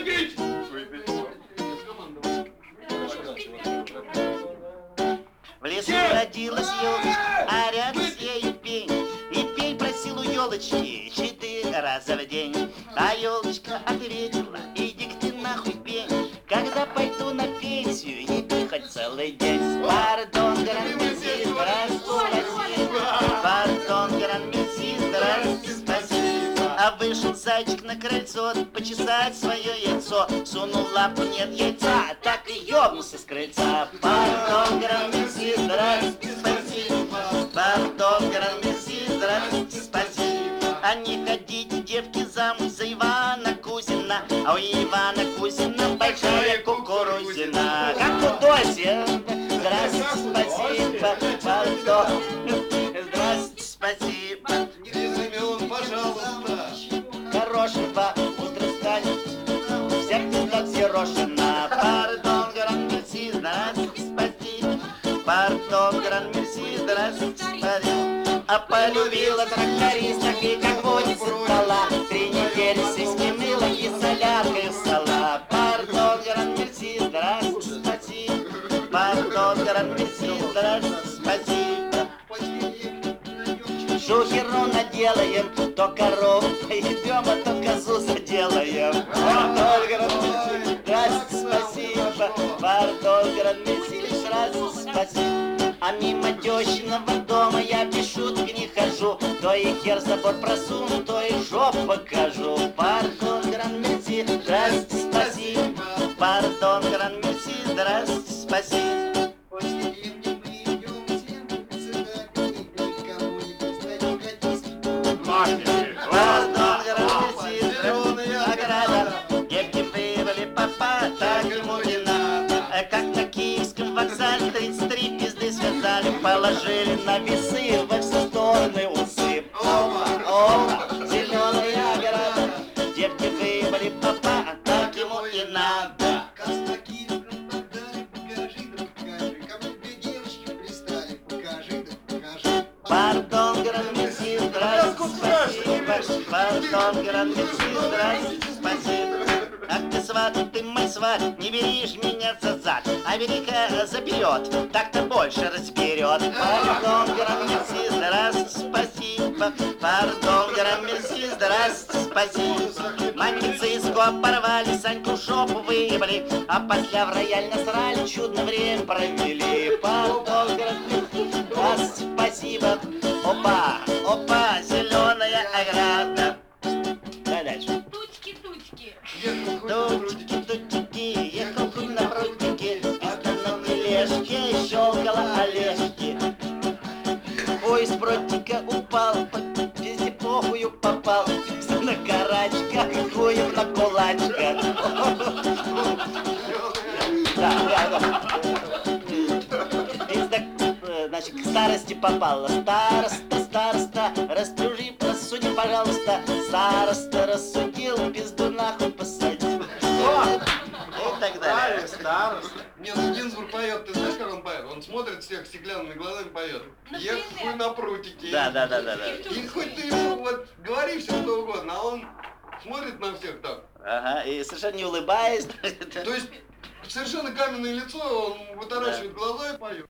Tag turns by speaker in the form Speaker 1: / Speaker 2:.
Speaker 1: Выпить!
Speaker 2: В лесу родилась елочка, а рядом с ею пень. И пень просил у елочки 4 раза в день. А елочка ответила: иди-ка ты нахуй, пень. Когда пойду на пенсию, не пей хоть целый день. Пардон, гран-мерси, здравствуй, спасибо. Пардон, гран-мерси, здравствуй, спасибо. А вышел зайчик на крыльцо почесать свое яйцо. Сунул лапу, нет яйца, так и ёбнулся с крыльца. Пардон, гран-мерси, здравствуй, спасибо. Пардон, гран-мерси, здравствуй, спасибо. А не ходите, девки, замуж за Ивана Кузина, а у Ивана Кузина большая кукурузина. Как у Доси. Здравствуйте, спасибо. Пардон, здравствуйте, спасибо.
Speaker 1: Миллион, пожалуйста.
Speaker 2: Хорошего утра станет, всех пиздок зерошена. Пардон, гран-мерси, здравствуйте, спасибо. Пардон, гран-мерси, здравствуйте, спасибо. А полюбила тракториста, и как водится дала 3 недели с лишним мыла и соляркой сала. Пардон, гран-мерси, здравствуйте, спасибо. Пардон, гран-мерси, здравствуйте, спасибо. Шухеру наделаем, то корову поедем, а то козу заделаем. Пардон, гран-мерси, здравствуйте, спасибо. Пардон, гран-мерси, здравствуйте, спасибо. А мимо тещиного дома я без шуток не хожу. То и хер забор просуну, то и жопу покажу. Пардон, гран-мерси, здравствуйте, спасибо. Пардон, гран-мерси, здравствуйте, спасибо. Пардон, гран-мерси, здравствуйте, ограда. Девки выбрали папа, так ему не надо. Как на Киевском вокзале 33 пизды связали, положили на весы во все стороны усы. Опа, зеленая ограда. Девки выбрали папа, так ему и надо. Пардон, гран-мерси, здравствуйте, спасибо. Пардон, гран-мерси, здравствуйте, спасибо. Ах ты, сват, ты мой сват, не беришь меня за зад, а бери-ка заперед, так-то больше разберет. Пардон, гран-мерси, здравствуйте, спасибо. Пардон, гран-мерси, здравствуйте, спасибо. Мамицы из коп порвали, Саньку жопу выбрали, а после в рояль насрали, чудно время провели. Пардон, гран-мерси, здравствуйте, спасибо. Опа, опа, зеленая ограда. Давай дальше.
Speaker 3: Тучки-тучки.
Speaker 2: Тучки-тучки, ехал хуй на прутике, на тележке щелкала Олежки. Ой, с прутика упал, везде похую попал, на карачках, хуем на кулачках. Да. Значит, к старости попала. Староста, растружи, рассуди, пожалуйста. Староста рассудил, пизду нахуй посадил. И так далее.
Speaker 1: Староста. Нет, ну Гинзбург поет, ты знаешь, как он поет? Он смотрит всех стеклянными глазами, поет. Ехал хуй на прутике.
Speaker 2: Да.
Speaker 1: И хоть ты ему вот говори все что угодно, а он смотрит на всех так.
Speaker 2: Ага, и совершенно не улыбаясь.
Speaker 1: То есть совершенно каменное лицо, он вытаращивает глаза и поет.